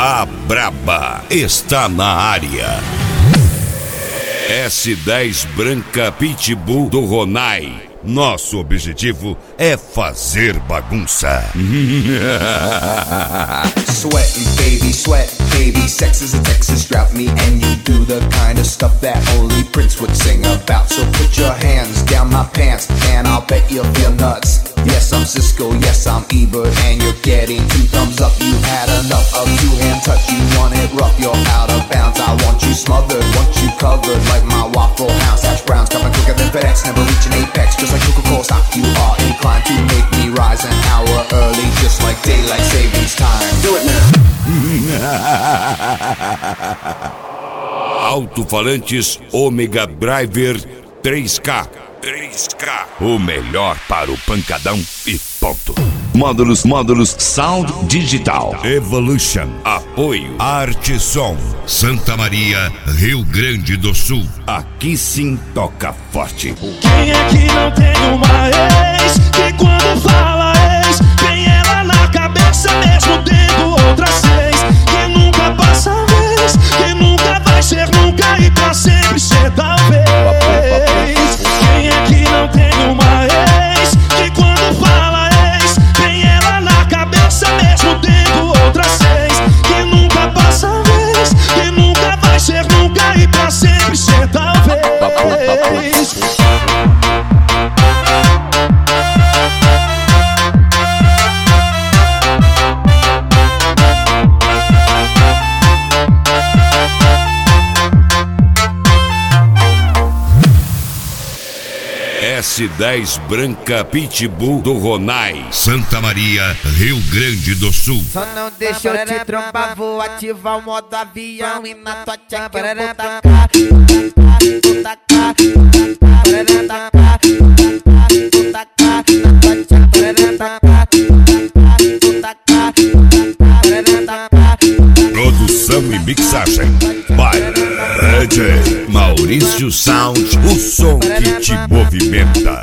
A braba está na área. S10 Branca Pitbull do Ronai. Nosso objetivo é fazer bagunça. Sweating, baby, sweat, baby. Sex is a Texas drought. Me and you do the kind of stuff that only Prince would sing about. So put your hands down my pants and I'll bet you'll feel nuts. Yes, I'm Cisco, yes, I'm Ebert, and you're getting 2 thumbs up. You had enough of 2-hand touch. You want it rough, you're out of bounds. I want you smothered, want you covered like my Waffle House. Hash browns coming quicker than FedEx, never reach an apex. Just like Coca-Cola stock, you are inclined to make me rise an hour early, just like daylight savings time. Do it now. Alto-falantes Omega Driver 3K. O melhor para o pancadão e ponto. Módulos Sound Digital Evolution. Apoio Arte Som Santa Maria, Rio Grande do Sul. Aqui sim toca forte. Quem é que não tem uma ex que quando fala ex tem ela na cabeça mesmo tendo outras 6? Que nunca passa vez, que nunca vai ser nunca e pra sempre ser talvez. Quem é que não tem uma ex que quando fala ex tem ela na cabeça mesmo tendo outras 6? Que nunca passa vez, que nunca vai ser nunca e pra sempre ser talvez. S10 Branca Pitbull do Ronai, Santa Maria, Rio Grande do Sul. Só não deixa eu te trombar, vou ativar o modo avião e na tua tcheca eu vou tacar, vou tacar, vou tacar, vou tacar, na tua tcheca vou tacar, vou tacar, vou tacar. Produção e mixagem by DJ Maurício Sound, o som que te movimenta.